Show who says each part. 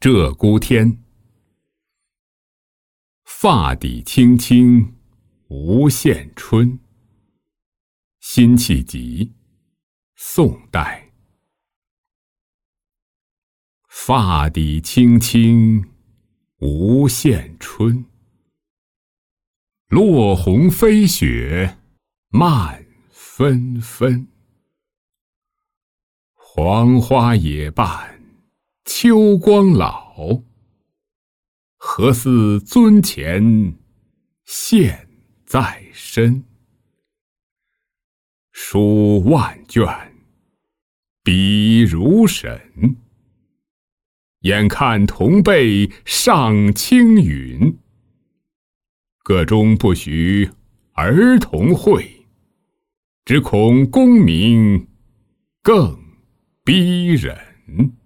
Speaker 1: 鹧鸪天。发底青青无限春。辛弃疾，宋代。发底青青无限春，落红飞雪慢纷纷。黄花也伴秋光老，何似尊前现在身。书万卷，笔如神，眼看同辈上青云。个中不许儿童会，只恐功名更逼人。